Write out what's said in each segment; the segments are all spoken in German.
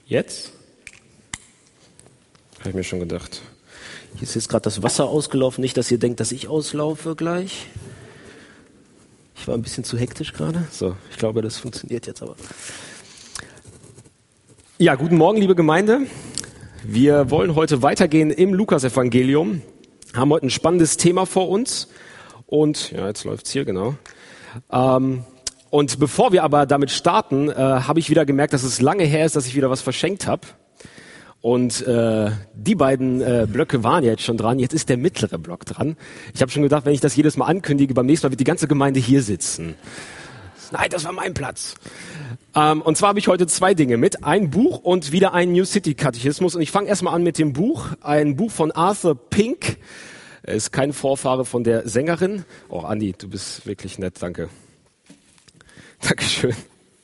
Jetzt? Habe ich mir schon gedacht. Hier ist jetzt gerade das Wasser ausgelaufen. Nicht, dass ihr denkt, dass ich auslaufe gleich. Ich war ein bisschen zu hektisch gerade. So, ich glaube, das funktioniert jetzt aber. Ja, guten Morgen, liebe Gemeinde. Wir wollen heute weitergehen im Lukas-Evangelium. Haben heute ein spannendes Thema vor uns. Und, ja, jetzt läuft's hier, genau. Und bevor wir aber damit starten, habe ich wieder gemerkt, dass es lange her ist, dass ich wieder was verschenkt habe. Und die beiden Blöcke waren ja jetzt schon dran. Jetzt ist der mittlere Block dran. Ich habe schon gedacht, wenn ich das jedes Mal ankündige, beim nächsten Mal wird die ganze Gemeinde hier sitzen. Nein, das war mein Platz. Und zwar habe ich heute zwei Dinge mit. Ein Buch und wieder einen New City Katechismus. Und ich fange erstmal an mit dem Buch. Ein Buch von Arthur Pink. Er ist kein Vorfahre von der Sängerin. Oh, Andi, du bist wirklich nett. Danke. Dankeschön.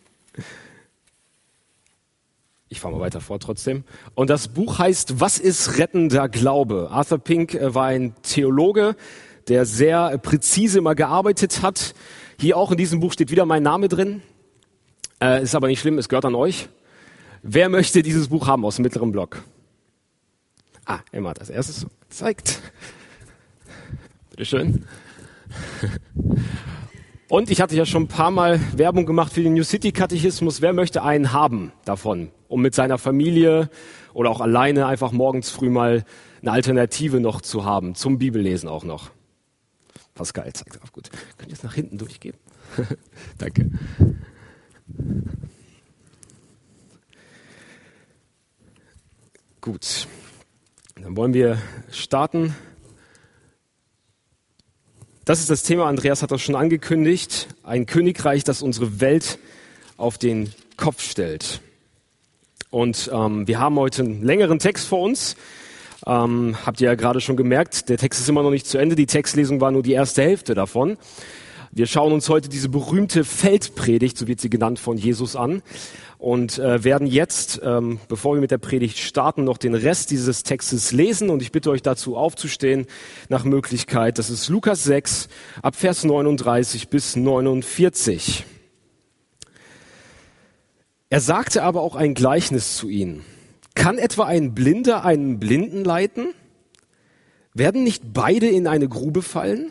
Ich fahre mal weiter vor trotzdem. Und das Buch heißt Was ist rettender Glaube? Arthur Pink war ein Theologe, der sehr präzise immer gearbeitet hat. Hier auch in diesem Buch steht wieder mein Name drin. Ist aber nicht schlimm, es gehört an euch. Wer möchte dieses Buch haben aus dem mittleren Block? Ah, Emma hat als erstes gezeigt. Bitteschön. Und ich hatte ja schon ein paar Mal Werbung gemacht für den New City Katechismus. Wer möchte einen haben davon, um mit seiner Familie oder auch alleine einfach morgens früh mal eine Alternative noch zu haben, zum Bibellesen auch noch? Pascal zeigt auf, gut. Könnt ihr es nach hinten durchgeben? Danke. Gut, dann wollen wir starten. Das ist das Thema, Andreas hat das schon angekündigt, ein Königreich, das unsere Welt auf den Kopf stellt. Und wir haben heute einen längeren Text vor uns, habt ihr ja gerade schon gemerkt, der Text ist immer noch nicht zu Ende, die Textlesung war nur die erste Hälfte davon. Wir schauen uns heute diese berühmte Feldpredigt, so wird sie genannt, von Jesus an und werden jetzt, bevor wir mit der Predigt starten, noch den Rest dieses Textes lesen und ich bitte euch dazu aufzustehen nach Möglichkeit. Das ist Lukas 6 ab Vers 39 bis 49. Er sagte aber auch ein Gleichnis zu ihnen. Kann etwa ein Blinder einen Blinden leiten? Werden nicht beide in eine Grube fallen?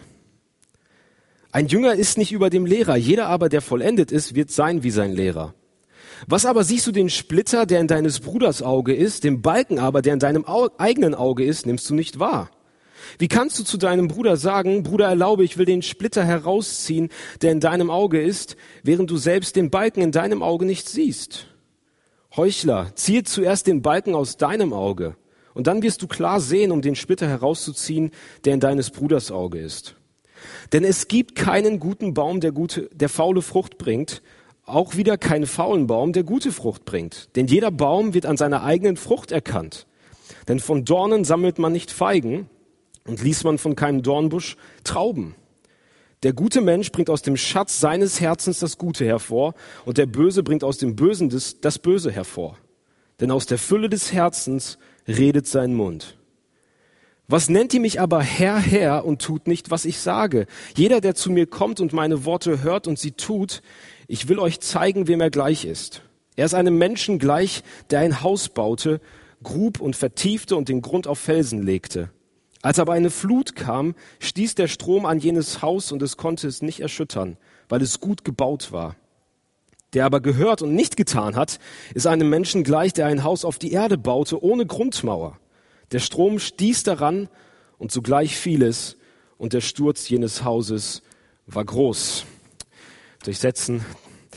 Ein Jünger ist nicht über dem Lehrer, jeder aber, der vollendet ist, wird sein wie sein Lehrer. Was aber siehst du den Splitter, der in deines Bruders Auge ist, den Balken aber, der in deinem eigenen Auge ist, nimmst du nicht wahr? Wie kannst du zu deinem Bruder sagen, Bruder, erlaube, ich will den Splitter herausziehen, der in deinem Auge ist, während du selbst den Balken in deinem Auge nicht siehst? Heuchler, ziehe zuerst den Balken aus deinem Auge, und dann wirst du klar sehen, um den Splitter herauszuziehen, der in deines Bruders Auge ist. Denn es gibt keinen guten Baum, der faule Frucht bringt, auch wieder keinen faulen Baum, der gute Frucht bringt. Denn jeder Baum wird an seiner eigenen Frucht erkannt. Denn von Dornen sammelt man nicht Feigen und liest man von keinem Dornbusch Trauben. Der gute Mensch bringt aus dem Schatz seines Herzens das Gute hervor und der Böse bringt aus dem Bösen das Böse hervor. Denn aus der Fülle des Herzens redet sein Mund. Was nennt ihr mich aber Herr, Herr und tut nicht, was ich sage? Jeder, der zu mir kommt und meine Worte hört und sie tut, ich will euch zeigen, wem er gleich ist. Er ist einem Menschen gleich, der ein Haus baute, grub und vertiefte und den Grund auf Felsen legte. Als aber eine Flut kam, stieß der Strom an jenes Haus und es konnte es nicht erschüttern, weil es gut gebaut war. Der aber gehört und nicht getan hat, ist einem Menschen gleich, der ein Haus auf die Erde baute, ohne Grundmauer. Der Strom stieß daran und sogleich fiel es und der Sturz jenes Hauses war groß. Durchsetzen.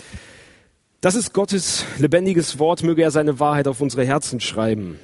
Das ist Gottes lebendiges Wort, möge er seine Wahrheit auf unsere Herzen schreiben.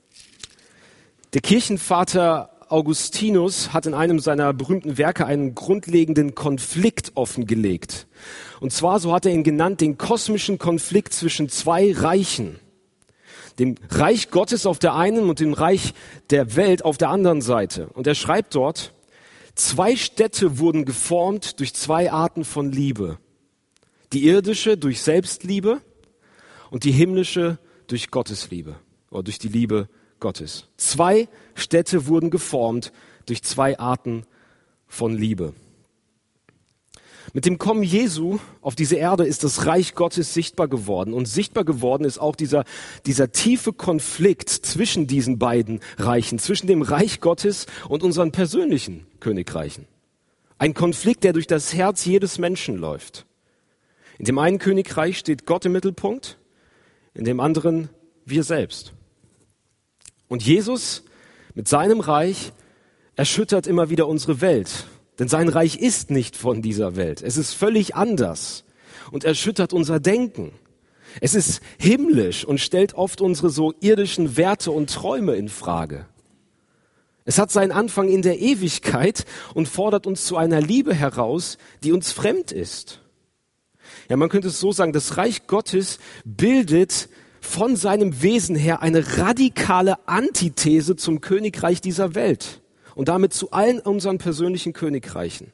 Der Kirchenvater Augustinus hat in einem seiner berühmten Werke einen grundlegenden Konflikt offengelegt. Und zwar, so hat er ihn genannt, den kosmischen Konflikt zwischen zwei Reichen. Dem Reich Gottes auf der einen und dem Reich der Welt auf der anderen Seite. Und er schreibt dort, zwei Städte wurden geformt durch zwei Arten von Liebe. Die irdische durch Selbstliebe und die himmlische durch Gottesliebe oder durch die Liebe Gottes. Zwei Städte wurden geformt durch zwei Arten von Liebe. Mit dem Kommen Jesu auf diese Erde ist das Reich Gottes sichtbar geworden. Und sichtbar geworden ist auch dieser tiefe Konflikt zwischen diesen beiden Reichen, zwischen dem Reich Gottes und unseren persönlichen Königreichen. Ein Konflikt, der durch das Herz jedes Menschen läuft. In dem einen Königreich steht Gott im Mittelpunkt, in dem anderen wir selbst. Und Jesus mit seinem Reich erschüttert immer wieder unsere Welt. Denn sein Reich ist nicht von dieser Welt. Es ist völlig anders und erschüttert unser Denken. Es ist himmlisch und stellt oft unsere so irdischen Werte und Träume in Frage. Es hat seinen Anfang in der Ewigkeit und fordert uns zu einer Liebe heraus, die uns fremd ist. Ja, man könnte es so sagen, das Reich Gottes bildet von seinem Wesen her eine radikale Antithese zum Königreich dieser Welt. Und damit zu allen unseren persönlichen Königreichen.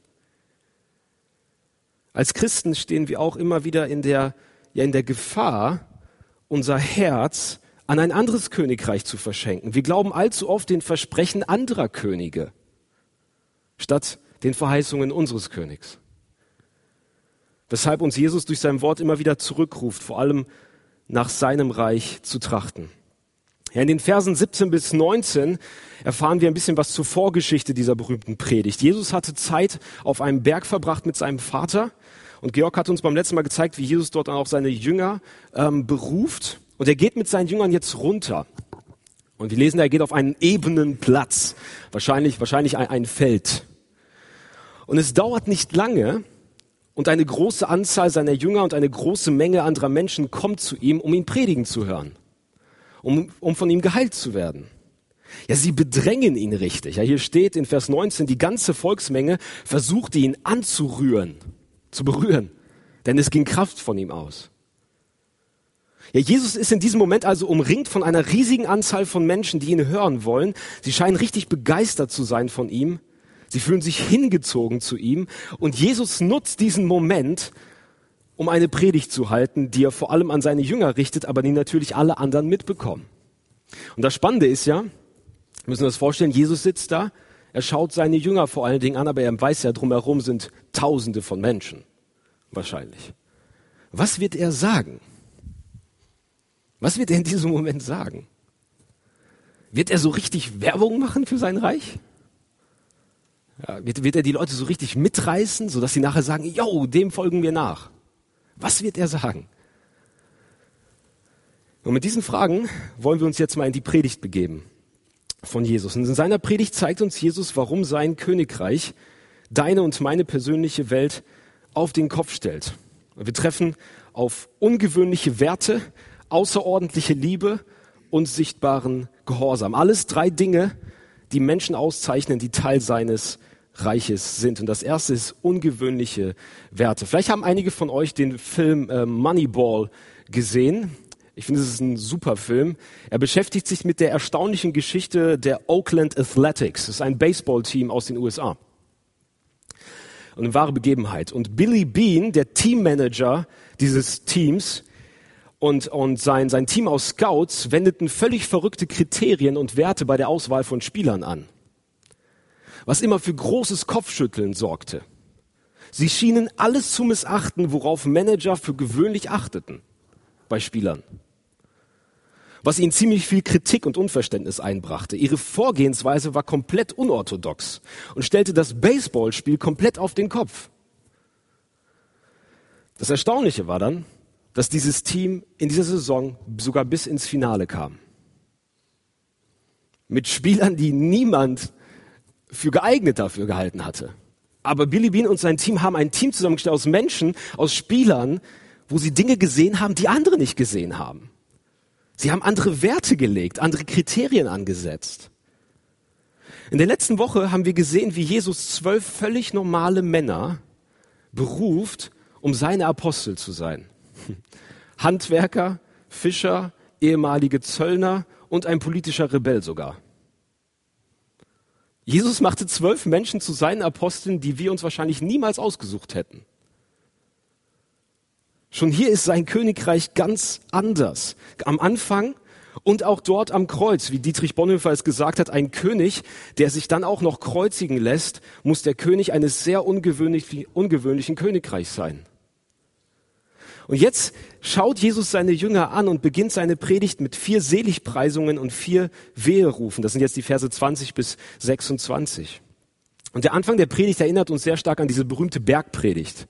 Als Christen stehen wir auch immer wieder in der Gefahr, unser Herz an ein anderes Königreich zu verschenken. Wir glauben allzu oft den Versprechen anderer Könige, statt den Verheißungen unseres Königs. Weshalb uns Jesus durch sein Wort immer wieder zurückruft, vor allem nach seinem Reich zu trachten. Ja, in den Versen 17 bis 19 erfahren wir ein bisschen was zur Vorgeschichte dieser berühmten Predigt. Jesus hatte Zeit auf einem Berg verbracht mit seinem Vater und Georg hat uns beim letzten Mal gezeigt, wie Jesus dort dann auch seine Jünger beruft und er geht mit seinen Jüngern jetzt runter. Und wir lesen, er geht auf einen ebenen Platz, wahrscheinlich ein Feld. Und es dauert nicht lange und eine große Anzahl seiner Jünger und eine große Menge anderer Menschen kommt zu ihm, um ihn predigen zu hören. Um von ihm geheilt zu werden. Ja, sie bedrängen ihn richtig. Ja, hier steht in Vers 19, die ganze Volksmenge versuchte ihn anzurühren, zu berühren, denn es ging Kraft von ihm aus. Ja, Jesus ist in diesem Moment also umringt von einer riesigen Anzahl von Menschen, die ihn hören wollen. Sie scheinen richtig begeistert zu sein von ihm. Sie fühlen sich hingezogen zu ihm. Und Jesus nutzt diesen Moment, um eine Predigt zu halten, die er vor allem an seine Jünger richtet, aber die natürlich alle anderen mitbekommen. Und das Spannende ist ja, wir müssen uns das vorstellen, Jesus sitzt da, er schaut seine Jünger vor allen Dingen an, aber er weiß ja, drumherum sind Tausende von Menschen, wahrscheinlich. Was wird er sagen? Was wird er in diesem Moment sagen? Wird er so richtig Werbung machen für sein Reich? Ja, wird er die Leute so richtig mitreißen, sodass sie nachher sagen, yo, dem folgen wir nach? Was wird er sagen? Und mit diesen Fragen wollen wir uns jetzt mal in die Predigt begeben von Jesus. Und in seiner Predigt zeigt uns Jesus, warum sein Königreich deine und meine persönliche Welt auf den Kopf stellt. Und wir treffen auf ungewöhnliche Werte, außerordentliche Liebe und sichtbaren Gehorsam. Alles 3 Dinge, die Menschen auszeichnen, die Teil seines Reiches sind. Und das erste ist ungewöhnliche Werte. Vielleicht haben einige von euch den Film Moneyball gesehen. Ich finde, es ist ein super Film. Er beschäftigt sich mit der erstaunlichen Geschichte der Oakland Athletics. Das ist ein Baseballteam aus den USA. Und eine wahre Begebenheit. Und Billy Beane, der Teammanager dieses Teams und sein Team aus Scouts wendeten völlig verrückte Kriterien und Werte bei der Auswahl von Spielern an, was immer für großes Kopfschütteln sorgte. Sie schienen alles zu missachten, worauf Manager für gewöhnlich achteten bei Spielern. Was ihnen ziemlich viel Kritik und Unverständnis einbrachte. Ihre Vorgehensweise war komplett unorthodox und stellte das Baseballspiel komplett auf den Kopf. Das Erstaunliche war dann, dass dieses Team in dieser Saison sogar bis ins Finale kam. Mit Spielern, die niemand für geeignet dafür gehalten hatte. Aber Billy Beane und sein Team haben ein Team zusammengestellt aus Menschen, aus Spielern, wo sie Dinge gesehen haben, die andere nicht gesehen haben. Sie haben andere Werte gelegt, andere Kriterien angesetzt. In der letzten Woche haben wir gesehen, wie Jesus 12 völlig normale Männer beruft, um seine Apostel zu sein. Handwerker, Fischer, ehemalige Zöllner und ein politischer Rebell sogar. Jesus machte 12 Menschen zu seinen Aposteln, die wir uns wahrscheinlich niemals ausgesucht hätten. Schon hier ist sein Königreich ganz anders. Am Anfang Und auch dort am Kreuz, wie Dietrich Bonhoeffer es gesagt hat, ein König, der sich dann auch noch kreuzigen lässt, muss der König eines sehr ungewöhnlichen Königreichs sein. Und jetzt schaut Jesus seine Jünger an und beginnt seine Predigt mit 4 Seligpreisungen und 4 Weherufen. Das sind jetzt die Verse 20 bis 26. Und der Anfang der Predigt erinnert uns sehr stark an diese berühmte Bergpredigt.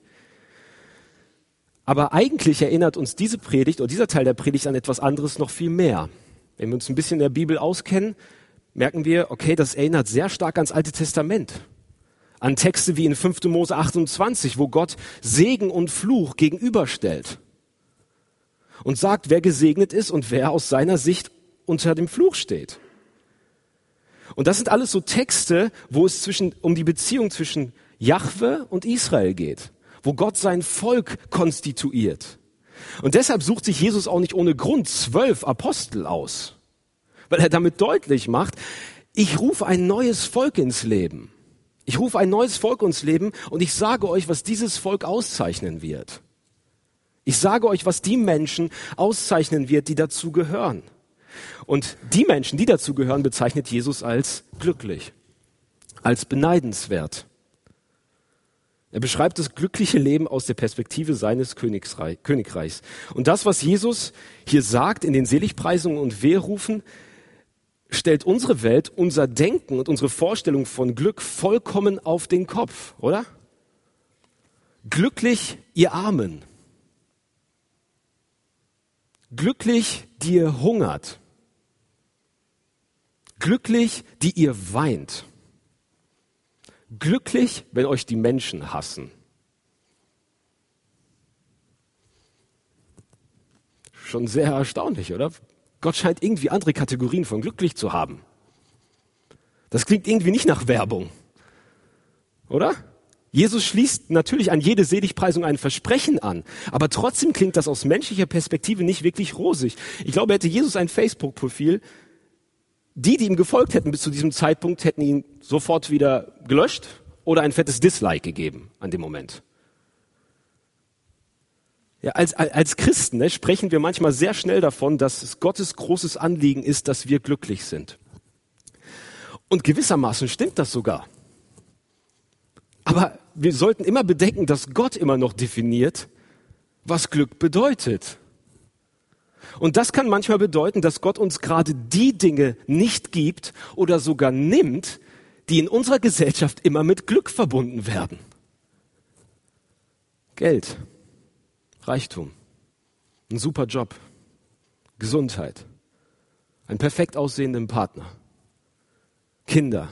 Aber eigentlich erinnert uns diese Predigt oder dieser Teil der Predigt an etwas anderes noch viel mehr. Wenn wir uns ein bisschen in der Bibel auskennen, merken wir, okay, das erinnert sehr stark ans Alte Testament. An Texte wie in 5. Mose 28, wo Gott Segen und Fluch gegenüberstellt und sagt, wer gesegnet ist und wer aus seiner Sicht unter dem Fluch steht. Und das sind alles so Texte, wo es um die Beziehung zwischen Jahwe und Israel geht, wo Gott sein Volk konstituiert. Und deshalb sucht sich Jesus auch nicht ohne Grund 12 Apostel aus, weil er damit deutlich macht, ich rufe ein neues Volk ins Leben. Ich rufe ein neues Volk ins Leben und ich sage euch, was dieses Volk auszeichnen wird. Ich sage euch, was die Menschen auszeichnen wird, die dazu gehören. Und die Menschen, die dazu gehören, bezeichnet Jesus als glücklich, als beneidenswert. Er beschreibt das glückliche Leben aus der Perspektive seines Königreichs. Und das, was Jesus hier sagt in den Seligpreisungen und Weherufen, stellt unsere Welt, unser Denken und unsere Vorstellung von Glück vollkommen auf den Kopf, oder? Glücklich, ihr Armen. Glücklich, die ihr hungert. Glücklich, die ihr weint. Glücklich, wenn euch die Menschen hassen. Schon sehr erstaunlich, oder? Gott scheint irgendwie andere Kategorien von glücklich zu haben. Das klingt irgendwie nicht nach Werbung, oder? Jesus schließt natürlich an jede Seligpreisung ein Versprechen an, aber trotzdem klingt das aus menschlicher Perspektive nicht wirklich rosig. Ich glaube, hätte Jesus ein Facebook-Profil, die ihm gefolgt hätten bis zu diesem Zeitpunkt, hätten ihn sofort wieder gelöscht oder ein fettes Dislike gegeben an dem Moment. Ja, als Christen sprechen wir manchmal sehr schnell davon, dass es Gottes großes Anliegen ist, dass wir glücklich sind. Und gewissermaßen stimmt das sogar. Aber wir sollten immer bedenken, dass Gott immer noch definiert, was Glück bedeutet. Und das kann manchmal bedeuten, dass Gott uns gerade die Dinge nicht gibt oder sogar nimmt, die in unserer Gesellschaft immer mit Glück verbunden werden. Geld. Reichtum, ein super Job, Gesundheit, einen perfekt aussehenden Partner, Kinder.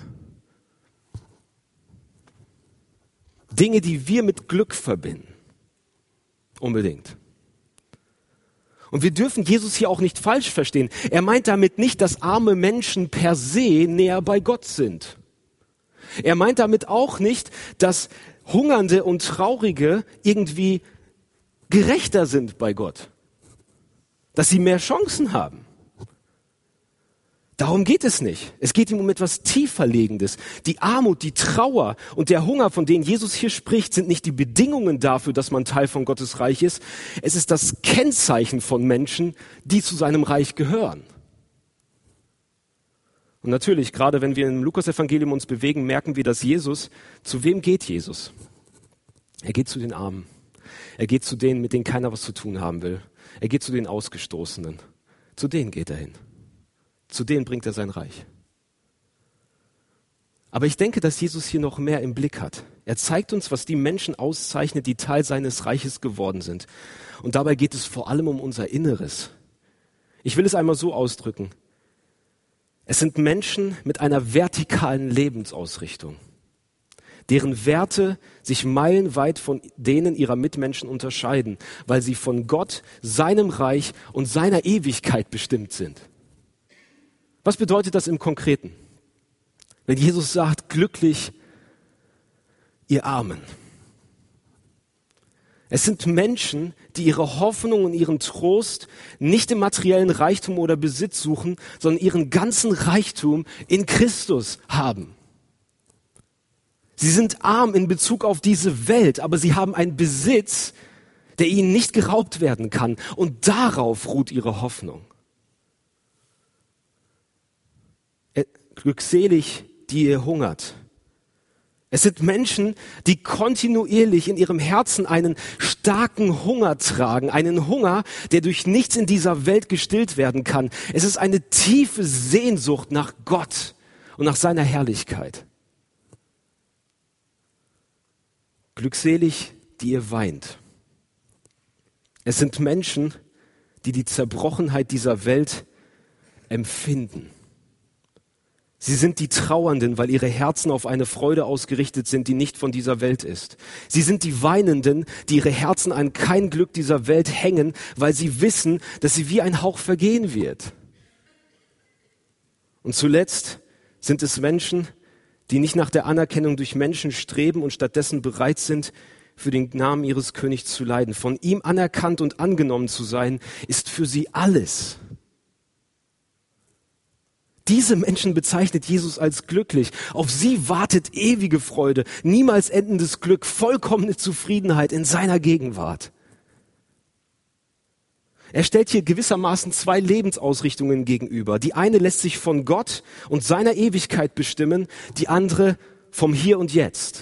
Dinge, die wir mit Glück verbinden. Unbedingt. Und wir dürfen Jesus hier auch nicht falsch verstehen. Er meint damit nicht, dass arme Menschen per se näher bei Gott sind. Er meint damit auch nicht, dass Hungernde und Traurige irgendwie gerechter sind bei Gott, dass sie mehr Chancen haben. Darum geht es nicht. Es geht ihm um etwas Tieferlegendes. Die Armut, die Trauer und der Hunger, von denen Jesus hier spricht, sind nicht die Bedingungen dafür, dass man Teil von Gottes Reich ist. Es ist das Kennzeichen von Menschen, die zu seinem Reich gehören. Und natürlich, gerade wenn wir im Lukas-Evangelium uns bewegen, merken wir, dass zu wem geht Jesus? Er geht zu den Armen. Er geht zu denen, mit denen keiner was zu tun haben will. Er geht zu den Ausgestoßenen. Zu denen geht er hin. Zu denen bringt er sein Reich. Aber ich denke, dass Jesus hier noch mehr im Blick hat. Er zeigt uns, was die Menschen auszeichnet, die Teil seines Reiches geworden sind. Und dabei geht es vor allem um unser Inneres. Ich will es einmal so ausdrücken. Es sind Menschen mit einer vertikalen Lebensausrichtung, deren Werte sich meilenweit von denen ihrer Mitmenschen unterscheiden, weil sie von Gott, seinem Reich und seiner Ewigkeit bestimmt sind. Was bedeutet das im Konkreten? Wenn Jesus sagt, glücklich, ihr Armen. Es sind Menschen, die ihre Hoffnung und ihren Trost nicht im materiellen Reichtum oder Besitz suchen, sondern ihren ganzen Reichtum in Christus haben. Sie sind arm in Bezug auf diese Welt, aber sie haben einen Besitz, der ihnen nicht geraubt werden kann. Und darauf ruht ihre Hoffnung. Glückselig, die ihr hungert. Es sind Menschen, die kontinuierlich in ihrem Herzen einen starken Hunger tragen, einen Hunger, der durch nichts in dieser Welt gestillt werden kann. Es ist eine tiefe Sehnsucht nach Gott und nach seiner Herrlichkeit. Glückselig, die ihr weint. Es sind Menschen, die die Zerbrochenheit dieser Welt empfinden. Sie sind die Trauernden, weil ihre Herzen auf eine Freude ausgerichtet sind, die nicht von dieser Welt ist. Sie sind die Weinenden, die ihre Herzen an kein Glück dieser Welt hängen, weil sie wissen, dass sie wie ein Hauch vergehen wird. Und zuletzt sind es Menschen, die nicht nach der Anerkennung durch Menschen streben und stattdessen bereit sind, für den Namen ihres Königs zu leiden. Von ihm anerkannt und angenommen zu sein, ist für sie alles. Diese Menschen bezeichnet Jesus als glücklich. Auf sie wartet ewige Freude, niemals endendes Glück, vollkommene Zufriedenheit in seiner Gegenwart. Er stellt hier gewissermaßen zwei Lebensausrichtungen gegenüber. Die eine lässt sich von Gott und seiner Ewigkeit bestimmen, die andere vom Hier und Jetzt.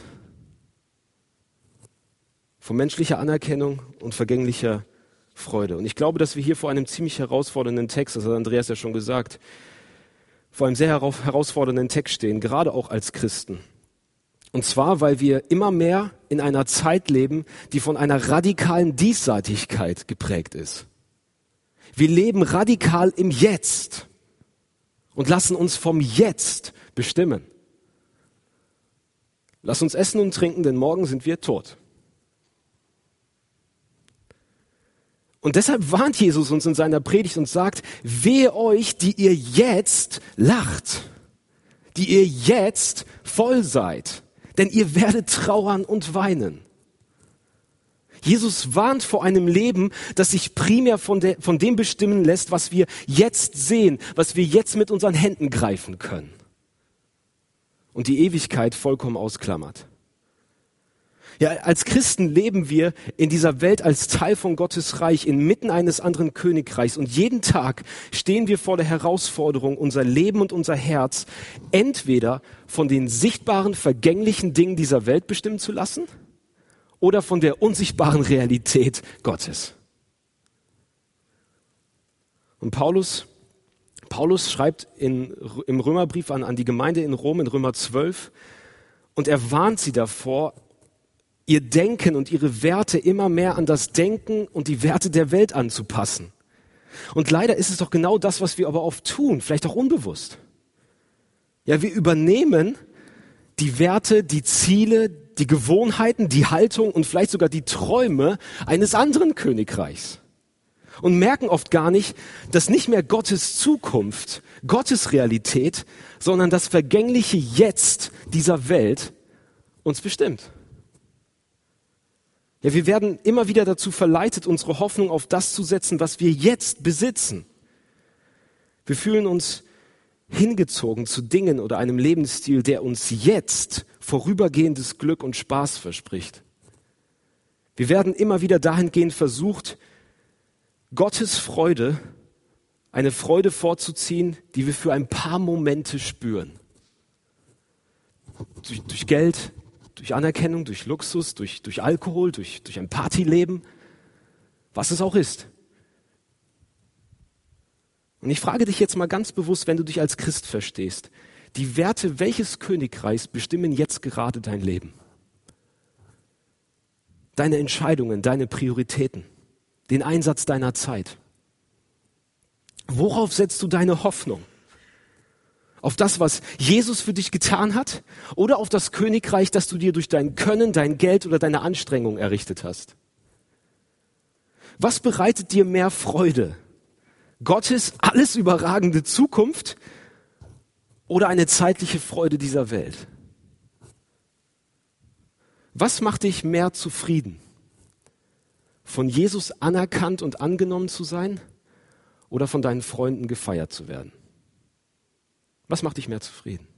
Von menschlicher Anerkennung und vergänglicher Freude. Und ich glaube, dass wir hier vor einem ziemlich herausfordernden Text, das hat Andreas ja schon gesagt, vor einem sehr herausfordernden Text stehen, gerade auch als Christen. Und zwar, weil wir immer mehr in einer Zeit leben, die von einer radikalen Diesseitigkeit geprägt ist. Wir leben radikal im Jetzt und lassen uns vom Jetzt bestimmen. Lass uns essen und trinken, denn morgen sind wir tot. Und deshalb warnt Jesus uns in seiner Predigt und sagt, wehe euch, die ihr jetzt lacht, die ihr jetzt voll seid, denn ihr werdet trauern und weinen. Jesus warnt vor einem Leben, das sich primär von dem bestimmen lässt, was wir jetzt sehen, was wir jetzt mit unseren Händen greifen können. Und die Ewigkeit vollkommen ausklammert. Ja, als Christen leben wir in dieser Welt als Teil von Gottes Reich, inmitten eines anderen Königreichs. Und jeden Tag stehen wir vor der Herausforderung, unser Leben und unser Herz entweder von den sichtbaren, vergänglichen Dingen dieser Welt bestimmen zu lassen oder von der unsichtbaren Realität Gottes. Und Paulus schreibt im Römerbrief an die Gemeinde in Rom, in Römer 12, und er warnt sie davor, ihr Denken und ihre Werte immer mehr an das Denken und die Werte der Welt anzupassen. Und leider ist es doch genau das, was wir aber oft tun, vielleicht auch unbewusst. Ja, wir übernehmen die Werte, die Ziele, die Gewohnheiten, die Haltung und vielleicht sogar die Träume eines anderen Königreichs. Und merken oft gar nicht, dass nicht mehr Gottes Zukunft, Gottes Realität, sondern das vergängliche Jetzt dieser Welt uns bestimmt. Ja, wir werden immer wieder dazu verleitet, unsere Hoffnung auf das zu setzen, was wir jetzt besitzen. Wir fühlen uns hingezogen zu Dingen oder einem Lebensstil, der uns jetzt vorübergehendes Glück und Spaß verspricht. Wir werden immer wieder dahingehend versucht, Gottes Freude, eine Freude vorzuziehen, die wir für ein paar Momente spüren. Durch Geld, durch Anerkennung, durch Luxus, durch Alkohol, durch ein Partyleben, was es auch ist. Und ich frage dich jetzt mal ganz bewusst, wenn du dich als Christ verstehst, die Werte welches Königreichs bestimmen jetzt gerade dein Leben? Deine Entscheidungen, deine Prioritäten, den Einsatz deiner Zeit. Worauf setzt du deine Hoffnung? Auf das, was Jesus für dich getan hat, oder auf das Königreich, das du dir durch dein Können, dein Geld oder deine Anstrengung errichtet hast? Was bereitet dir mehr Freude? Gottes alles überragende Zukunft oder eine zeitliche Freude dieser Welt? Was macht dich mehr zufrieden? Von Jesus anerkannt und angenommen zu sein oder von deinen Freunden gefeiert zu werden? Was macht dich mehr zufrieden?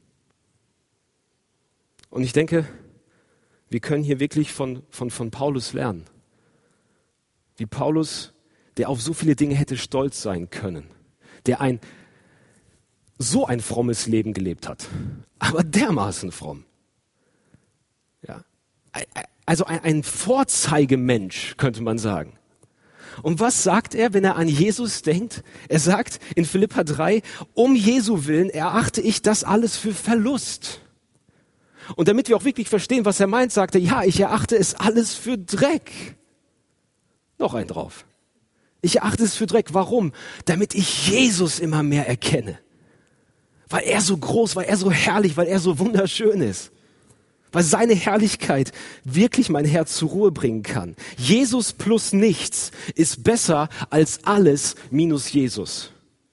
Und ich denke, wir können hier wirklich von Paulus lernen. Wie Paulus, der auf so viele Dinge hätte stolz sein können. Der ein so ein frommes Leben gelebt hat. Aber dermaßen fromm. Ja. Also ein Vorzeigemensch, könnte man sagen. Und was sagt er, wenn er an Jesus denkt? Er sagt in Philipper 3, um Jesu willen erachte ich das alles für Verlust. Und damit wir auch wirklich verstehen, was er meint, sagt er, ja, ich erachte es alles für Dreck. Noch ein drauf. Ich erachte es für Dreck. Warum? Damit ich Jesus immer mehr erkenne. Weil er so groß, weil er so herrlich, weil er so wunderschön ist. Weil seine Herrlichkeit wirklich mein Herz zur Ruhe bringen kann. Jesus plus nichts ist besser als alles minus Jesus.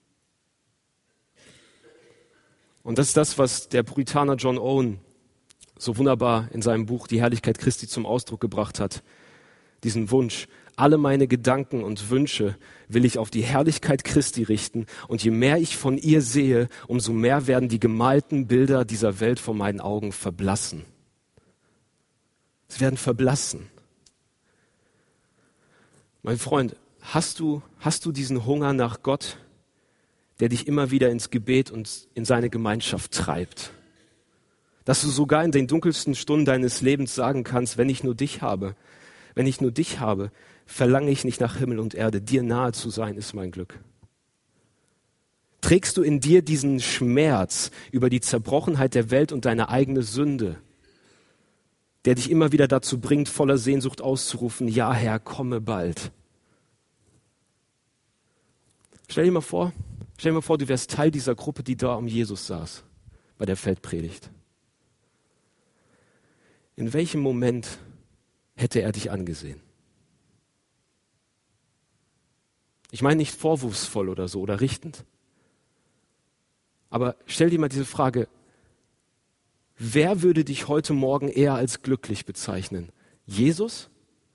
Und das ist das, was der Puritaner John Owen so wunderbar in seinem Buch Die Herrlichkeit Christi zum Ausdruck gebracht hat. Diesen Wunsch, alle meine Gedanken und Wünsche will ich auf die Herrlichkeit Christi richten. Und je mehr ich von ihr sehe, umso mehr werden die gemalten Bilder dieser Welt vor meinen Augen verblassen. Sie werden verblassen. Mein Freund, hast du diesen Hunger nach Gott, der dich immer wieder ins Gebet und in seine Gemeinschaft treibt? Dass du sogar in den dunkelsten Stunden deines Lebens sagen kannst, wenn ich nur dich habe, verlange ich nicht nach Himmel und Erde. Dir nahe zu sein, ist mein Glück. Trägst du in dir diesen Schmerz über die Zerbrochenheit der Welt und deine eigene Sünde, der dich immer wieder dazu bringt, voller Sehnsucht auszurufen, ja Herr, komme bald. Stell dir mal vor, du wärst Teil dieser Gruppe, die da um Jesus saß, bei der Feldpredigt. In welchem Moment hätte er dich angesehen? Ich meine nicht vorwurfsvoll oder so oder richtend. Aber stell dir mal diese Frage, wer würde dich heute Morgen eher als glücklich bezeichnen? Jesus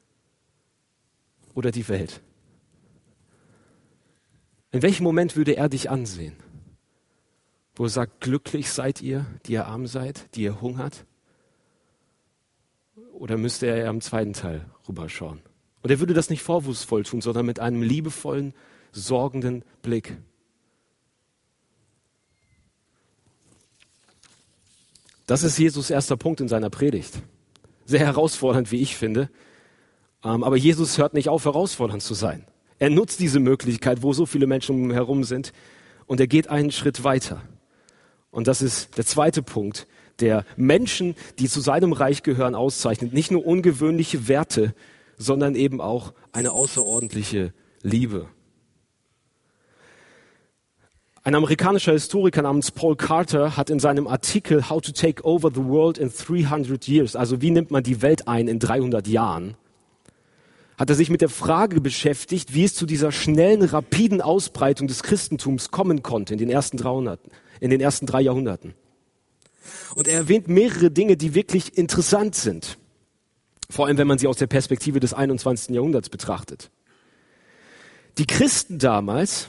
oder die Welt? In welchem Moment würde er dich ansehen? Wo er sagt, glücklich seid ihr, die ihr arm seid, die ihr hungert? Oder müsste er am zweiten Teil rüberschauen? Und er würde das nicht vorwurfsvoll tun, sondern mit einem liebevollen, sorgenden Blick. Das ist Jesus' erster Punkt in seiner Predigt. Sehr herausfordernd, wie ich finde. Aber Jesus hört nicht auf, herausfordernd zu sein. Er nutzt diese Möglichkeit, wo so viele Menschen um ihn herum sind, und er geht einen Schritt weiter. Und das ist der zweite Punkt, der Menschen, die zu seinem Reich gehören, auszeichnet. Nicht nur ungewöhnliche Werte, sondern eben auch eine außerordentliche Liebe. Ein amerikanischer Historiker namens Paul Carter hat in seinem Artikel How to Take Over the World in 300 Years, also wie nimmt man die Welt ein in 300 Jahren, hat er sich mit der Frage beschäftigt, wie es zu dieser schnellen, rapiden Ausbreitung des Christentums kommen konnte in den ersten 3 Jahrhunderten. Und er erwähnt mehrere Dinge, die wirklich interessant sind. Vor allem, wenn man sie aus der Perspektive des 21. Jahrhunderts betrachtet. Die Christen damals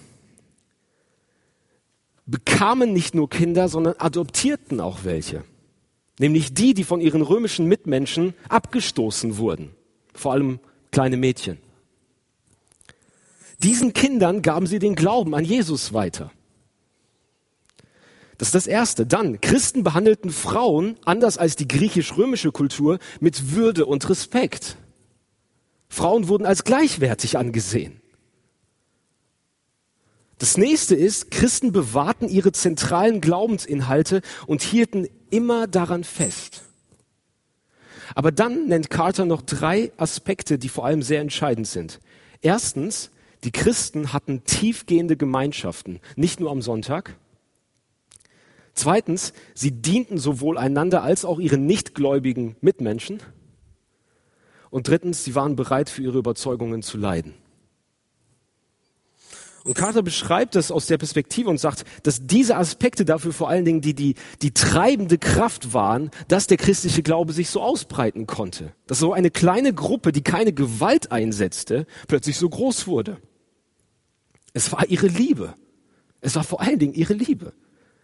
bekamen nicht nur Kinder, sondern adoptierten auch welche. Nämlich die von ihren römischen Mitmenschen abgestoßen wurden. Vor allem kleine Mädchen. Diesen Kindern gaben sie den Glauben an Jesus weiter. Das ist das Erste. Dann, Christen behandelten Frauen, anders als die griechisch-römische Kultur, mit Würde und Respekt. Frauen wurden als gleichwertig angesehen. Das Nächste ist, Christen bewahrten ihre zentralen Glaubensinhalte und hielten immer daran fest. Aber dann nennt Carter noch 3 Aspekte, die vor allem sehr entscheidend sind. Erstens, die Christen hatten tiefgehende Gemeinschaften, nicht nur am Sonntag. Zweitens, sie dienten sowohl einander als auch ihren nichtgläubigen Mitmenschen. Und drittens, sie waren bereit, für ihre Überzeugungen zu leiden. Und Carter beschreibt das aus der Perspektive und sagt, dass diese Aspekte dafür vor allen Dingen die treibende Kraft waren, dass der christliche Glaube sich so ausbreiten konnte. Dass so eine kleine Gruppe, die keine Gewalt einsetzte, plötzlich so groß wurde. Es war ihre Liebe. Es war vor allen Dingen ihre Liebe.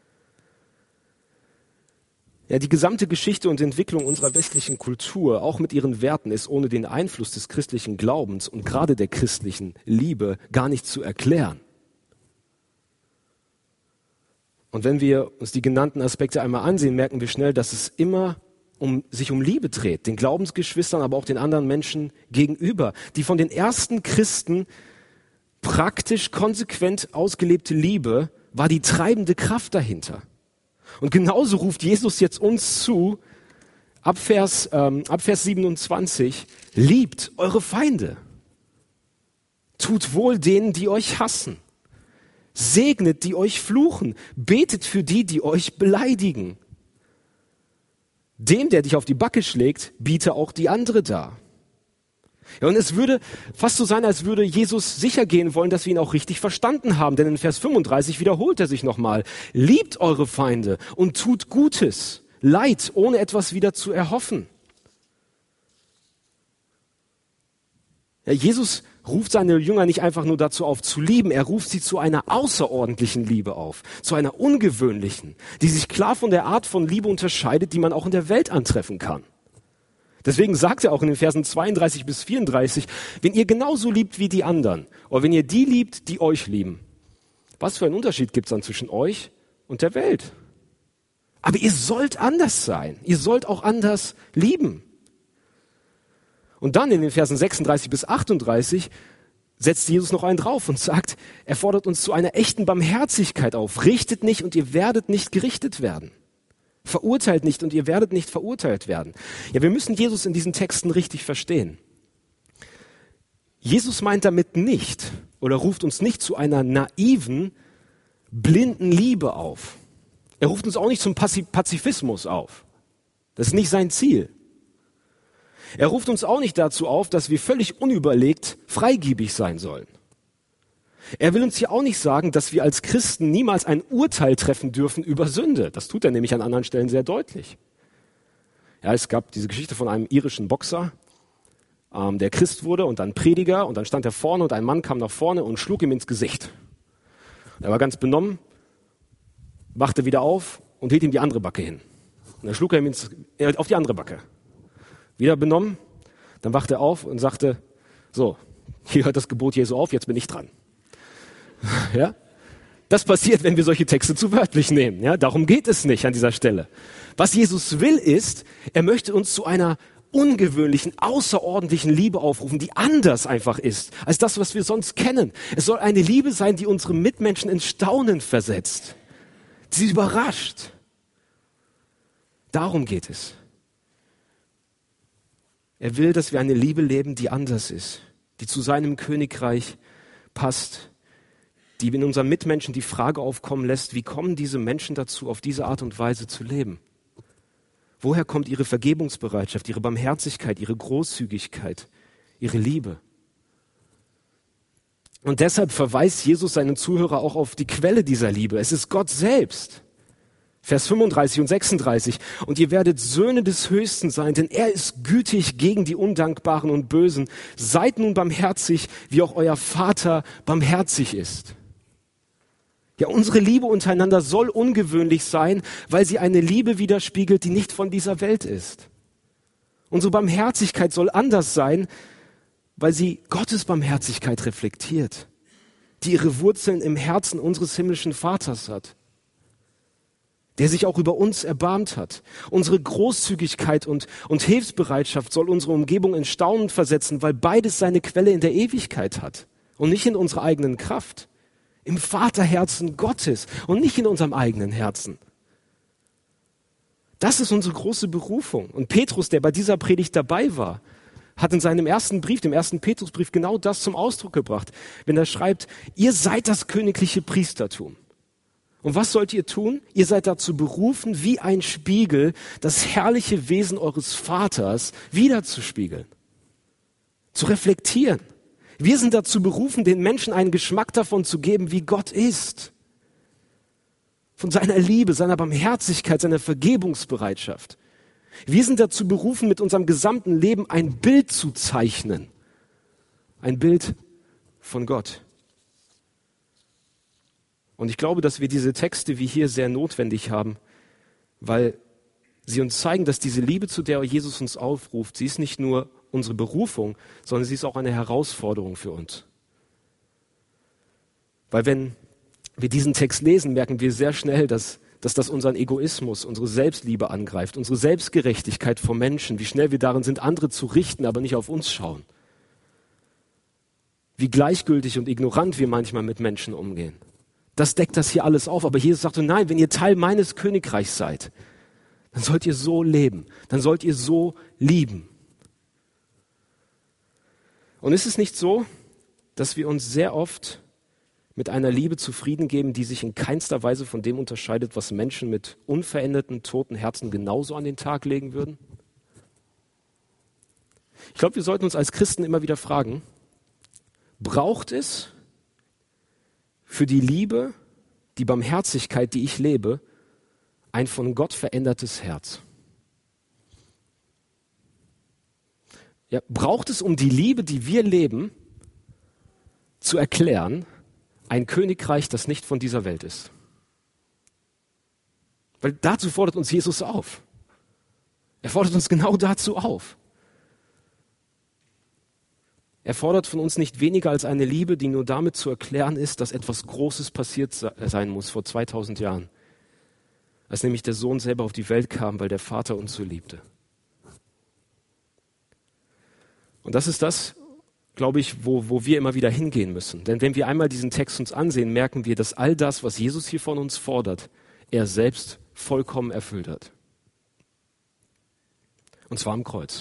Ja, die gesamte Geschichte und Entwicklung unserer westlichen Kultur, auch mit ihren Werten, ist ohne den Einfluss des christlichen Glaubens und gerade der christlichen Liebe gar nicht zu erklären. Und wenn wir uns die genannten Aspekte einmal ansehen, merken wir schnell, dass es immer sich um Liebe dreht, den Glaubensgeschwistern, aber auch den anderen Menschen gegenüber. Die von den ersten Christen praktisch konsequent ausgelebte Liebe war die treibende Kraft dahinter. Und genauso ruft Jesus jetzt uns zu, ab Vers 27, liebt eure Feinde. Tut wohl denen, die euch hassen. Segnet, die euch fluchen. Betet für die, die euch beleidigen. Dem, der dich auf die Backe schlägt, biete auch die andere dar. Ja, und es würde fast so sein, als würde Jesus sicher gehen wollen, dass wir ihn auch richtig verstanden haben. Denn in Vers 35 wiederholt er sich nochmal. Liebt eure Feinde und tut Gutes. Leid, ohne etwas wieder zu erhoffen. Ja, Jesus ruft seine Jünger nicht einfach nur dazu auf zu lieben, er ruft sie zu einer außerordentlichen Liebe auf, zu einer ungewöhnlichen, die sich klar von der Art von Liebe unterscheidet, die man auch in der Welt antreffen kann. Deswegen sagt er auch in den Versen 32 bis 34, wenn ihr genauso liebt wie die anderen, oder wenn ihr die liebt, die euch lieben, was für einen Unterschied gibt es dann zwischen euch und der Welt? Aber ihr sollt anders sein, ihr sollt auch anders lieben. Und dann in den Versen 36 bis 38 setzt Jesus noch einen drauf und sagt, er fordert uns zu einer echten Barmherzigkeit auf. Richtet nicht und ihr werdet nicht gerichtet werden. Verurteilt nicht und ihr werdet nicht verurteilt werden. Ja, wir müssen Jesus in diesen Texten richtig verstehen. Jesus meint damit nicht oder ruft uns nicht zu einer naiven, blinden Liebe auf. Er ruft uns auch nicht zum Pazifismus auf. Das ist nicht sein Ziel. Er ruft uns auch nicht dazu auf, dass wir völlig unüberlegt freigebig sein sollen. Er will uns hier auch nicht sagen, dass wir als Christen niemals ein Urteil treffen dürfen über Sünde. Das tut er nämlich an anderen Stellen sehr deutlich. Ja, es gab diese Geschichte von einem irischen Boxer, der Christ wurde und dann Prediger und dann stand er vorne und ein Mann kam nach vorne und schlug ihm ins Gesicht. Er war ganz benommen, wachte wieder auf und hielt ihm die andere Backe hin. Und dann schlug er ihm auf die andere Backe. Wieder benommen, dann wachte er auf und sagte, so, hier hört das Gebot Jesu auf, jetzt bin ich dran. Ja? Das passiert, wenn wir solche Texte zu wörtlich nehmen. Ja? Darum geht es nicht an dieser Stelle. Was Jesus will ist, er möchte uns zu einer ungewöhnlichen, außerordentlichen Liebe aufrufen, die anders einfach ist, als das, was wir sonst kennen. Es soll eine Liebe sein, die unsere Mitmenschen in Staunen versetzt, die sie überrascht. Darum geht es. Er will, dass wir eine Liebe leben, die anders ist, die zu seinem Königreich passt, die in unseren Mitmenschen die Frage aufkommen lässt, wie kommen diese Menschen dazu, auf diese Art und Weise zu leben? Woher kommt ihre Vergebungsbereitschaft, ihre Barmherzigkeit, ihre Großzügigkeit, ihre Liebe? Und deshalb verweist Jesus seinen Zuhörer auch auf die Quelle dieser Liebe. Es ist Gott selbst. Vers 35 und 36. Und ihr werdet Söhne des Höchsten sein, denn er ist gütig gegen die Undankbaren und Bösen. Seid nun barmherzig, wie auch euer Vater barmherzig ist. Ja, unsere Liebe untereinander soll ungewöhnlich sein, weil sie eine Liebe widerspiegelt, die nicht von dieser Welt ist. Unsere Barmherzigkeit soll anders sein, weil sie Gottes Barmherzigkeit reflektiert, die ihre Wurzeln im Herzen unseres himmlischen Vaters hat, der sich auch über uns erbarmt hat. Unsere Großzügigkeit und Hilfsbereitschaft soll unsere Umgebung in Staunen versetzen, weil beides seine Quelle in der Ewigkeit hat und nicht in unserer eigenen Kraft. Im Vaterherzen Gottes und nicht in unserem eigenen Herzen. Das ist unsere große Berufung. Und Petrus, der bei dieser Predigt dabei war, hat in seinem ersten Brief, dem ersten Petrusbrief, genau das zum Ausdruck gebracht, wenn er schreibt, ihr seid das königliche Priestertum. Und was sollt ihr tun? Ihr seid dazu berufen, wie ein Spiegel das herrliche Wesen eures Vaters wiederzuspiegeln, zu reflektieren. Wir sind dazu berufen, den Menschen einen Geschmack davon zu geben, wie Gott ist. Von seiner Liebe, seiner Barmherzigkeit, seiner Vergebungsbereitschaft. Wir sind dazu berufen, mit unserem gesamten Leben ein Bild zu zeichnen. Ein Bild von Gott. Und ich glaube, dass wir diese Texte wie hier sehr notwendig haben, weil sie uns zeigen, dass diese Liebe, zu der Jesus uns aufruft, sie ist nicht nur unsere Berufung, sondern sie ist auch eine Herausforderung für uns. Weil wenn wir diesen Text lesen, merken wir sehr schnell, dass das unseren Egoismus, unsere Selbstliebe angreift, unsere Selbstgerechtigkeit vor Menschen, wie schnell wir darin sind, andere zu richten, aber nicht auf uns schauen. Wie gleichgültig und ignorant wir manchmal mit Menschen umgehen. Das deckt das hier alles auf. Aber Jesus sagte, nein, wenn ihr Teil meines Königreichs seid, dann sollt ihr so leben, dann sollt ihr so lieben. Und ist es nicht so, dass wir uns sehr oft mit einer Liebe zufrieden geben, die sich in keinster Weise von dem unterscheidet, was Menschen mit unveränderten, toten Herzen genauso an den Tag legen würden? Ich glaube, wir sollten uns als Christen immer wieder fragen, braucht es für die Liebe, die Barmherzigkeit, die ich lebe, ein von Gott verändertes Herz? Ja, braucht es, um die Liebe, die wir leben, zu erklären, ein Königreich, das nicht von dieser Welt ist? Weil dazu fordert uns Jesus auf. Er fordert uns genau dazu auf. Er fordert von uns nicht weniger als eine Liebe, die nur damit zu erklären ist, dass etwas Großes passiert sein muss vor 2000 Jahren. Als nämlich der Sohn selber auf die Welt kam, weil der Vater uns so liebte. Und das ist das, glaube ich, wo wir immer wieder hingehen müssen. Denn wenn wir einmal diesen Text uns ansehen, merken wir, dass all das, was Jesus hier von uns fordert, er selbst vollkommen erfüllt hat. Und zwar am Kreuz.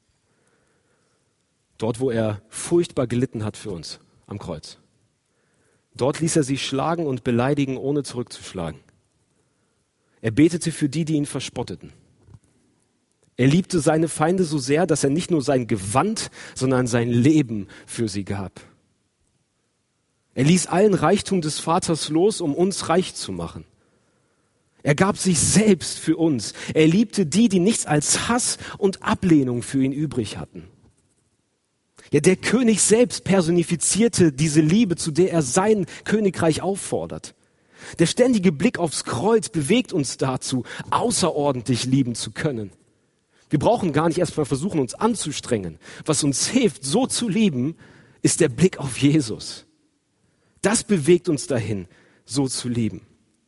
Dort, wo er furchtbar gelitten hat für uns, am Kreuz. Dort ließ er sie schlagen und beleidigen, ohne zurückzuschlagen. Er betete für die, die ihn verspotteten. Er liebte seine Feinde so sehr, dass er nicht nur sein Gewand, sondern sein Leben für sie gab. Er ließ allen Reichtum des Vaters los, um uns reich zu machen. Er gab sich selbst für uns. Er liebte die, die nichts als Hass und Ablehnung für ihn übrig hatten. Ja, der König selbst personifizierte diese Liebe, zu der er sein Königreich auffordert. Der ständige Blick aufs Kreuz bewegt uns dazu, außerordentlich lieben zu können. Wir brauchen gar nicht erst mal versuchen, uns anzustrengen. Was uns hilft, so zu lieben, ist der Blick auf Jesus. Das bewegt uns dahin, so zu lieben.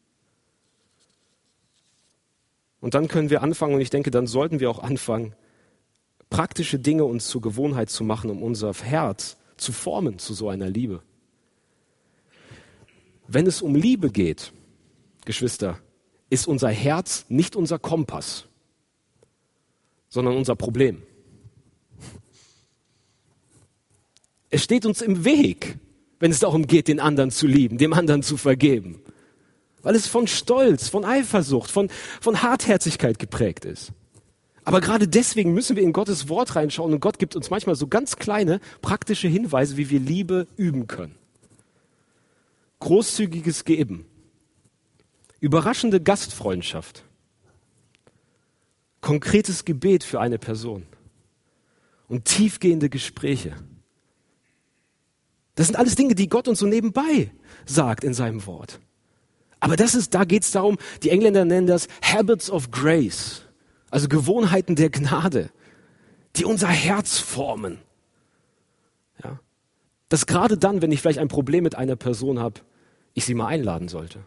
Und dann können wir anfangen, und ich denke, dann sollten wir auch anfangen, praktische Dinge uns zur Gewohnheit zu machen, um unser Herz zu formen zu so einer Liebe. Wenn es um Liebe geht, Geschwister, ist unser Herz nicht unser Kompass, sondern unser Problem. Es steht uns im Weg, wenn es darum geht, den anderen zu lieben, dem anderen zu vergeben. Weil es von Stolz, von Eifersucht, von Hartherzigkeit geprägt ist. Aber gerade deswegen müssen wir in Gottes Wort reinschauen und Gott gibt uns manchmal so ganz kleine praktische Hinweise, wie wir Liebe üben können. Großzügiges Geben, überraschende Gastfreundschaft, konkretes Gebet für eine Person und tiefgehende Gespräche. Das sind alles Dinge, die Gott uns so nebenbei sagt in seinem Wort. Aber da geht es darum, die Engländer nennen das Habits of Grace, also Gewohnheiten der Gnade, die unser Herz formen. Ja? Dass gerade dann, wenn ich vielleicht ein Problem mit einer Person habe, ich sie mal einladen sollte.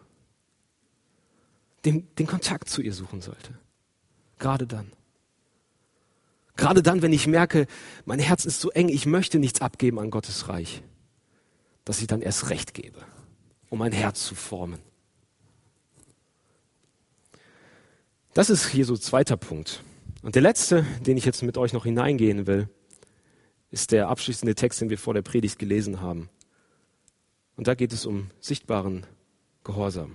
Den Kontakt zu ihr suchen sollte. Gerade dann. Gerade dann, wenn ich merke, mein Herz ist so eng, ich möchte nichts abgeben an Gottes Reich, dass ich dann erst Recht gebe, um mein Herz zu formen. Das ist hier so zweiter Punkt. Und der letzte, den ich jetzt mit euch noch hineingehen will, ist der abschließende Text, den wir vor der Predigt gelesen haben. Und da geht es um sichtbaren Gehorsam.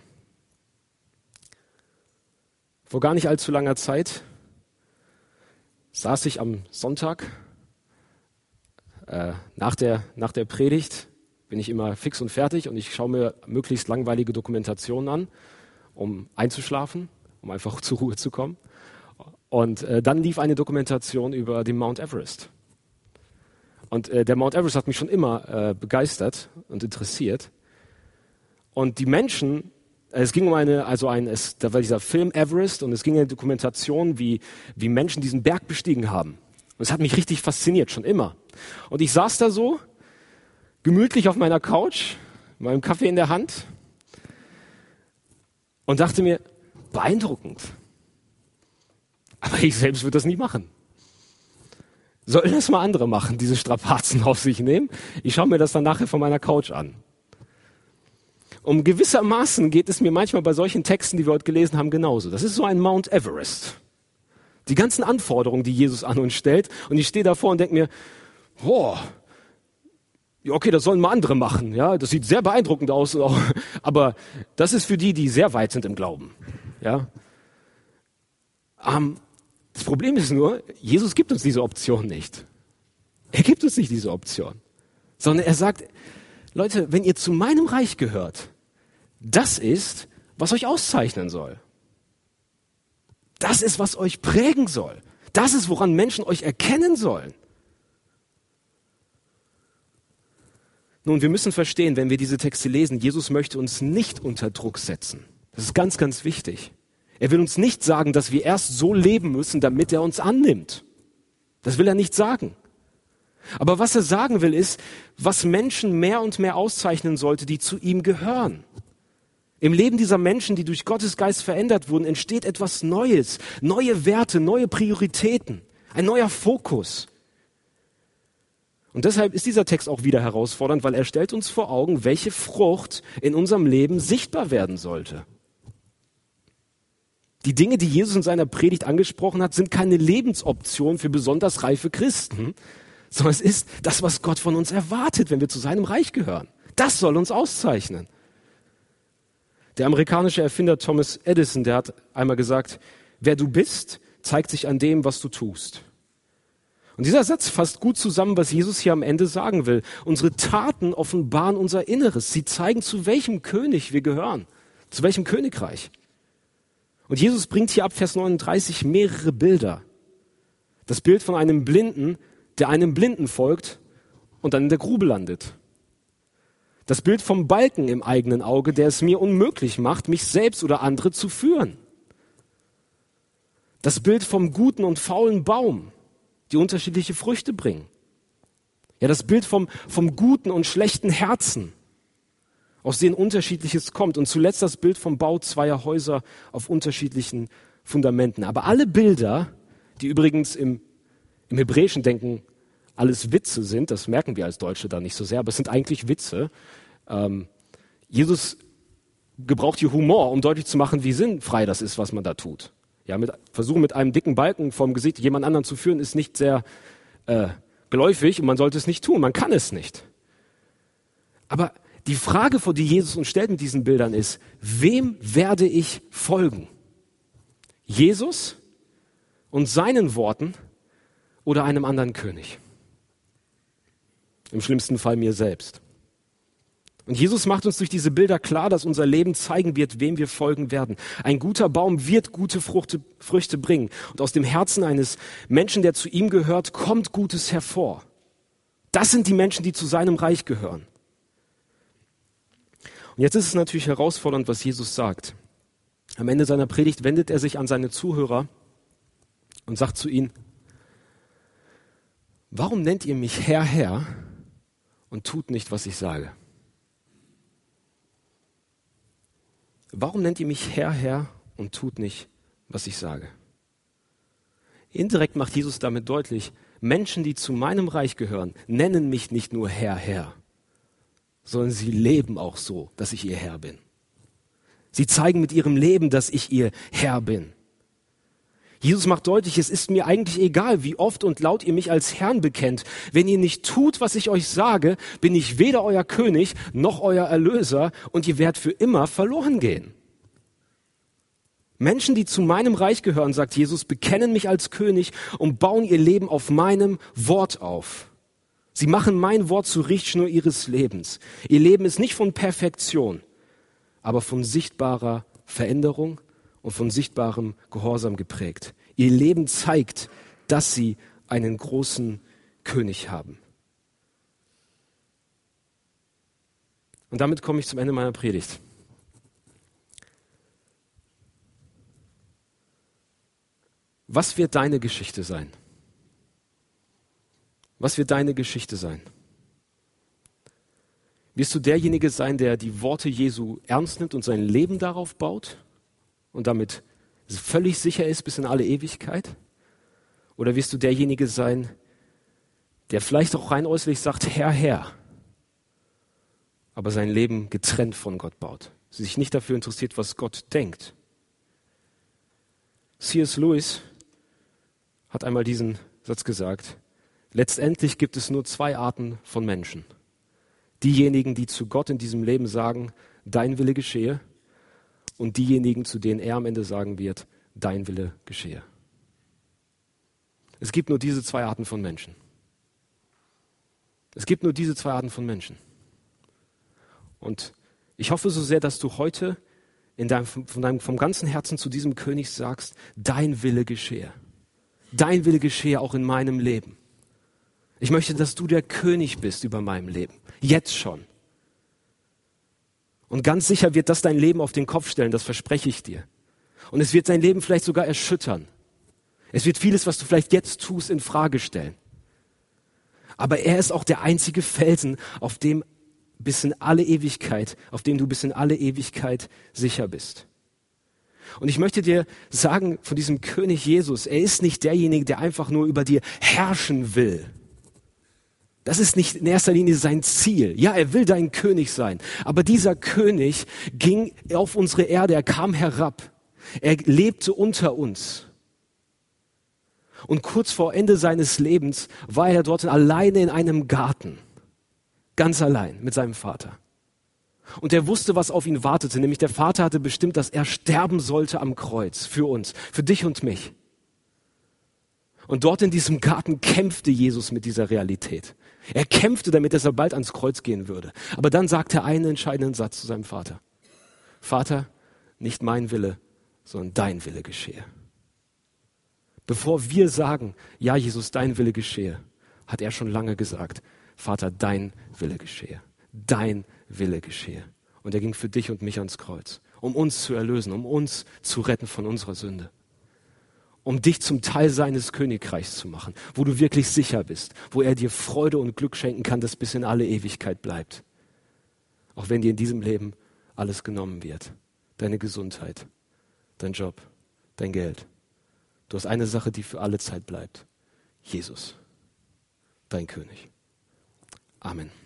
Vor gar nicht allzu langer Zeit saß ich am Sonntag nach der Predigt, bin ich immer fix und fertig und ich schaue mir möglichst langweilige Dokumentationen an, um einzuschlafen, um einfach zur Ruhe zu kommen. Und dann lief eine Dokumentation über den Mount Everest. Und der Mount Everest hat mich schon immer begeistert und interessiert. Und die Menschen, es ging um da war dieser Film Everest und es ging eine Dokumentation, wie Menschen diesen Berg bestiegen haben. Und es hat mich richtig fasziniert, schon immer. Und ich saß da so, gemütlich auf meiner Couch, mit meinem Kaffee in der Hand und dachte mir, beeindruckend. Aber ich selbst würde das nie machen. Sollen das mal andere machen, diese Strapazen auf sich nehmen? Ich schaue mir das dann nachher von meiner Couch an. Um gewissermaßen geht es mir manchmal bei solchen Texten, die wir heute gelesen haben, genauso. Das ist so ein Mount Everest. Die ganzen Anforderungen, die Jesus an uns stellt. Und ich stehe davor und denke mir, boah, ja, okay, das sollen mal andere machen. Ja, das sieht sehr beeindruckend aus. Aber das ist für die, die sehr weit sind im Glauben. Ja. Das Problem ist nur, Jesus gibt uns diese Option nicht. Er gibt uns nicht diese Option. Sondern er sagt, Leute, wenn ihr zu meinem Reich gehört, das ist, was euch auszeichnen soll. Das ist, was euch prägen soll. Das ist, woran Menschen euch erkennen sollen. Nun, wir müssen verstehen, wenn wir diese Texte lesen, Jesus möchte uns nicht unter Druck setzen. Das ist ganz, ganz wichtig. Er will uns nicht sagen, dass wir erst so leben müssen, damit er uns annimmt. Das will er nicht sagen. Aber was er sagen will, ist, was Menschen mehr und mehr auszeichnen sollte, die zu ihm gehören. Im Leben dieser Menschen, die durch Gottes Geist verändert wurden, entsteht etwas Neues, neue Werte, neue Prioritäten, ein neuer Fokus. Und deshalb ist dieser Text auch wieder herausfordernd, weil er stellt uns vor Augen, welche Frucht in unserem Leben sichtbar werden sollte. Die Dinge, die Jesus in seiner Predigt angesprochen hat, sind keine Lebensoption für besonders reife Christen, sondern es ist das, was Gott von uns erwartet, wenn wir zu seinem Reich gehören. Das soll uns auszeichnen. Der amerikanische Erfinder Thomas Edison, der hat einmal gesagt, wer du bist, zeigt sich an dem, was du tust. Und dieser Satz fasst gut zusammen, was Jesus hier am Ende sagen will. Unsere Taten offenbaren unser Inneres. Sie zeigen, zu welchem König wir gehören, zu welchem Königreich. Und Jesus bringt hier ab Vers 39 mehrere Bilder. Das Bild von einem Blinden, der einem Blinden folgt und dann in der Grube landet. Das Bild vom Balken im eigenen Auge, der es mir unmöglich macht, mich selbst oder andere zu führen. Das Bild vom guten und faulen Baum, die unterschiedliche Früchte bringen. Ja, das Bild vom guten und schlechten Herzen, aus denen Unterschiedliches kommt. Und zuletzt das Bild vom Bau zweier Häuser auf unterschiedlichen Fundamenten. Aber alle Bilder, die übrigens im hebräischen Denken alles Witze sind, das merken wir als Deutsche da nicht so sehr, aber es sind eigentlich Witze. Jesus gebraucht hier Humor, um deutlich zu machen, wie sinnfrei das ist, was man da tut. Ja, versuchen mit einem dicken Balken vorm Gesicht jemand anderen zu führen, ist nicht sehr geläufig und man sollte es nicht tun, man kann es nicht. Aber die Frage, vor die Jesus uns stellt mit diesen Bildern ist, wem werde ich folgen? Jesus und seinen Worten oder einem anderen König? Im schlimmsten Fall mir selbst. Und Jesus macht uns durch diese Bilder klar, dass unser Leben zeigen wird, wem wir folgen werden. Ein guter Baum wird gute Früchte bringen. Und aus dem Herzen eines Menschen, der zu ihm gehört, kommt Gutes hervor. Das sind die Menschen, die zu seinem Reich gehören. Und jetzt ist es natürlich herausfordernd, was Jesus sagt. Am Ende seiner Predigt wendet er sich an seine Zuhörer und sagt zu ihnen, warum nennt ihr mich Herr, Herr und tut nicht, was ich sage? Warum nennt ihr mich Herr, Herr und tut nicht, was ich sage? Indirekt macht Jesus damit deutlich, Menschen, die zu meinem Reich gehören, nennen mich nicht nur Herr, Herr, sondern sie leben auch so, dass ich ihr Herr bin. Sie zeigen mit ihrem Leben, dass ich ihr Herr bin. Jesus macht deutlich, es ist mir eigentlich egal, wie oft und laut ihr mich als Herrn bekennt. Wenn ihr nicht tut, was ich euch sage, bin ich weder euer König noch euer Erlöser und ihr werdet für immer verloren gehen. Menschen, die zu meinem Reich gehören, sagt Jesus, bekennen mich als König und bauen ihr Leben auf meinem Wort auf. Sie machen mein Wort zur Richtschnur ihres Lebens. Ihr Leben ist nicht von Perfektion, aber von sichtbarer Veränderung und von sichtbarem Gehorsam geprägt. Ihr Leben zeigt, dass sie einen großen König haben. Und damit komme ich zum Ende meiner Predigt. Was wird deine Geschichte sein? Was wird deine Geschichte sein? Wirst du derjenige sein, der die Worte Jesu ernst nimmt und sein Leben darauf baut? und damit völlig sicher ist bis in alle Ewigkeit? Oder wirst du derjenige sein, der vielleicht auch rein äußerlich sagt, Herr, Herr, aber sein Leben getrennt von Gott baut, sich nicht dafür interessiert, was Gott denkt? C.S. Lewis hat einmal diesen Satz gesagt: Letztendlich gibt es nur zwei Arten von Menschen. Diejenigen, die zu Gott in diesem Leben sagen, dein Wille geschehe, und diejenigen, zu denen er am Ende sagen wird, dein Wille geschehe. Es gibt nur diese zwei Arten von Menschen. Es gibt nur diese zwei Arten von Menschen. Und ich hoffe so sehr, dass du heute vom ganzen Herzen zu diesem König sagst, dein Wille geschehe. Dein Wille geschehe auch in meinem Leben. Ich möchte, dass du der König bist über meinem Leben. Jetzt schon. Und ganz sicher wird das dein Leben auf den Kopf stellen, das verspreche ich dir. Und es wird dein Leben vielleicht sogar erschüttern. Es wird vieles, was du vielleicht jetzt tust, in Frage stellen. Aber er ist auch der einzige Felsen, auf dem du bis in alle Ewigkeit sicher bist. Und ich möchte dir sagen, von diesem König Jesus, er ist nicht derjenige, der einfach nur über dir herrschen will. Das ist nicht in erster Linie sein Ziel. Ja, er will dein König sein. Aber dieser König ging auf unsere Erde, er kam herab. Er lebte unter uns. Und kurz vor Ende seines Lebens war er dort alleine in einem Garten. Ganz allein mit seinem Vater. Und er wusste, was auf ihn wartete. Nämlich der Vater hatte bestimmt, dass er sterben sollte am Kreuz für uns, für dich und mich. Und dort in diesem Garten kämpfte Jesus mit dieser Realität. Er kämpfte damit, dass er bald ans Kreuz gehen würde. Aber dann sagte er einen entscheidenden Satz zu seinem Vater. Vater, nicht mein Wille, sondern dein Wille geschehe. Bevor wir sagen, ja Jesus, dein Wille geschehe, hat er schon lange gesagt, Vater, dein Wille geschehe. Dein Wille geschehe. Und er ging für dich und mich ans Kreuz, um uns zu erlösen, um uns zu retten von unserer Sünde. Um dich zum Teil seines Königreichs zu machen, wo du wirklich sicher bist, wo er dir Freude und Glück schenken kann, das bis in alle Ewigkeit bleibt. Auch wenn dir in diesem Leben alles genommen wird. Deine Gesundheit, dein Job, dein Geld. Du hast eine Sache, die für alle Zeit bleibt. Jesus, dein König. Amen.